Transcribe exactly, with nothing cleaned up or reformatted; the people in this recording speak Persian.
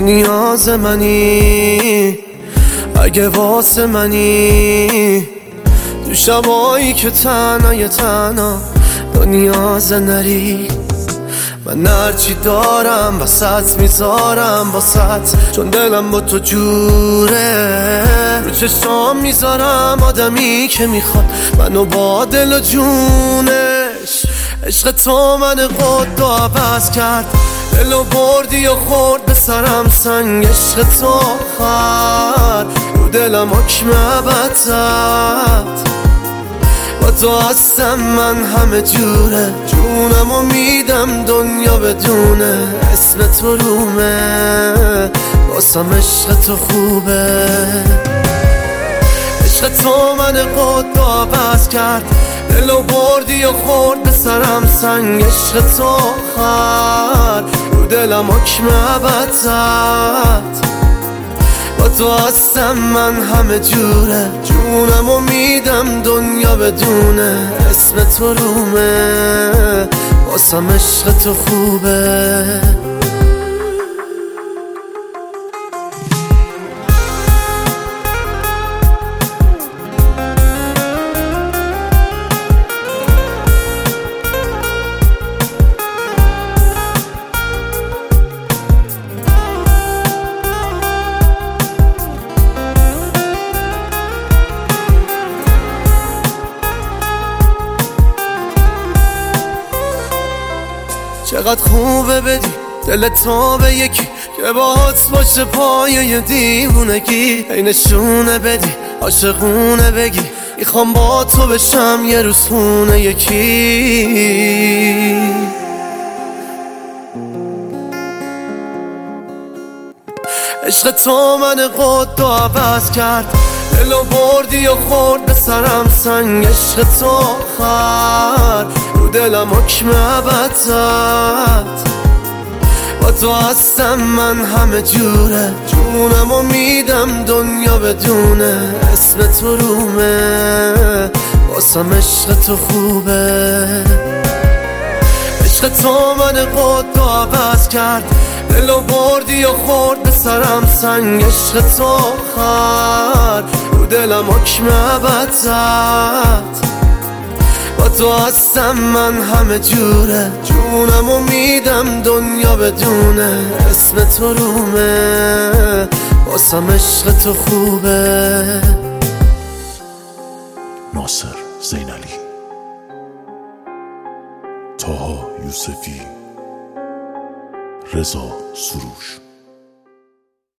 نیاز منی، اگه واسه منی تو شبایی که تنهای تنها با نیاز نری. من هرچی دارم وسط میذارم باست، چون دلم با تو جوره. رو چشام میذارم آدمی که میخواد منو با دل و جونش. عشق تو من قد و عوض کرد، دلو بردی و خورد به سرم سنگ. عشق تو آخر رو دلم حکم ابد زد. با تو هستم من همه جوره، جونمو میدم دنیا بدونه. اسم تو رومه واسم عشق تو خوبه. عشق تو من قد و عوض کرد، دلو بردی و خورد به سرم سنگ. عشق تو آخر رو دلم حکم ابد زد. با تو هستم من همه جوره، جونمو میدم دنیا بدونه. اسم تو رومه واسم عشق تو خوبه. چقدر خوبه بدی دل تو به یکی که باهات باشه پایه دیوونگی. ای نشونه بدی عاشقونه بگی میخوام با تو بشم یه روز خونه یکی. عشق تو من قد و عوض کرد، دلو بردی و خورد به سرم سنگ. عشق تو آخر رو دلم حکم ابد زد. با تو هستم من همه جوره، جونمو میدم دنیا بدونه. اسم تو رومه واسم عشق تو خوبه. عشق تو من قد و عوض کرد، دلو بردی و خورد به سرم سنگ. عشق تو آخر رو دلم حکم ابد زد. با تو هستم من همه جوره، جونمو میدم دنیا بدونه. اسم تو رومه واسم عشق تو خوبه. ناصر زینالی، طاها یوسفی، رضا سروش.